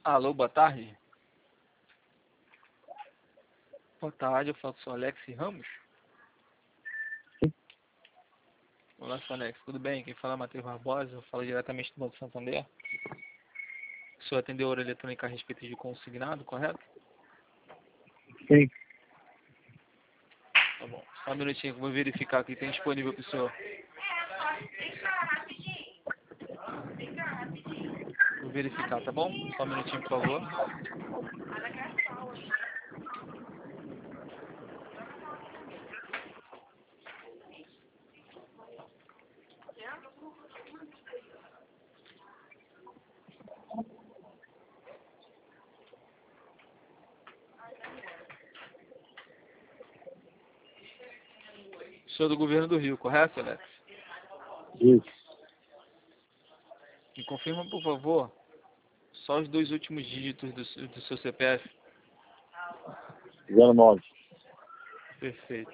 Alô, boa tarde. Boa tarde, eu falo com o senhor Alex Ramos. Olá, senhor Alex, tudo bem? Quem fala é Matheus Barbosa, eu falo diretamente do Banco Santander. O senhor atendeu a hora eletrônica a respeito de consignado, correto? Sim. Tá bom, só um minutinho que eu vou verificar o que tem disponível para o senhor. Vou verificar, tá bom? Só um minutinho, por favor. O senhor é do governo do Rio, correto, Alex? Isso. Me confirma, por favor, só os 2 últimos dígitos do seu CPF. 09. Perfeito.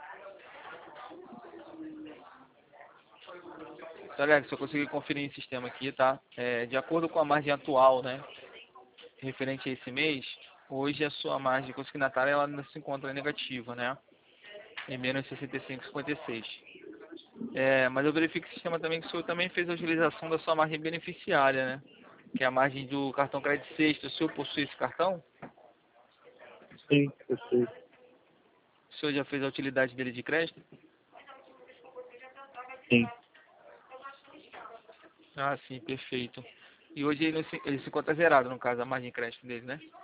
Então, Alex, eu consegui conferir em sistema aqui, tá? De acordo com a margem atual, né, referente a esse mês, hoje a sua margem consignatária ela ainda se encontra negativa, né? Em menos 65,56. Mas eu verifico no sistema também que o senhor também fez a utilização da sua margem beneficiária, né? Que é a margem do cartão crédito sexto. O senhor possui esse cartão? Sim, eu sei. O senhor já fez a utilidade dele de crédito? Sim. Ah, sim, perfeito. E hoje ele se encontra zerado, no caso, a margem de crédito dele, né?